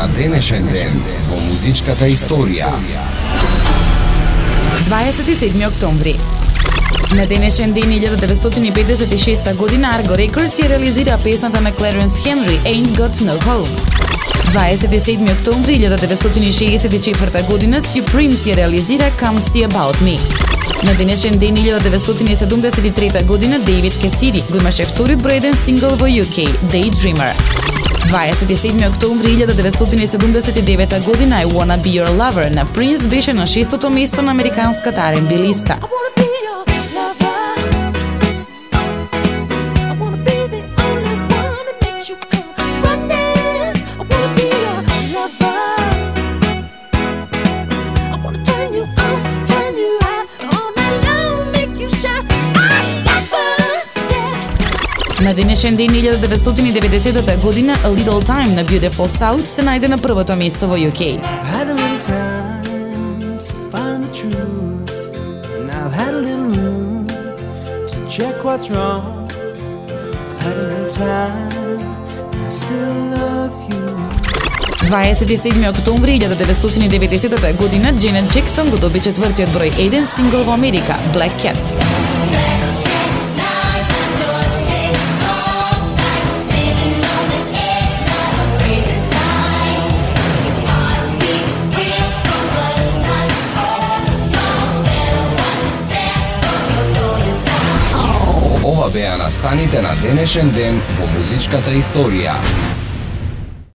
на денешен ден во музичката историја. 27 октомври. На денешен ден 1956 година Argo Records ја реализира песната на Clarence Henry Ain't Got No Home. 27 октомври 1964 година Supremes ја реализира Come See About Me. На денешен ден 1973 година Дейвид Кесиди го имаше втори број еден сингл во UK, Daydreamer. 27 октомври 1979 година I Wanna Be Your Lover на Prince беше на 6-то место на американската R&B листа. На денешен ден 1990 година A Little Time на Beautiful South се најде на првото место во UK. Дваесет и седми октомври 1990 година Дженет Джексон го доби четвртиот број еден сингл во Америка, Black Cat. Ова беа настаните на денешен ден во музичката историја.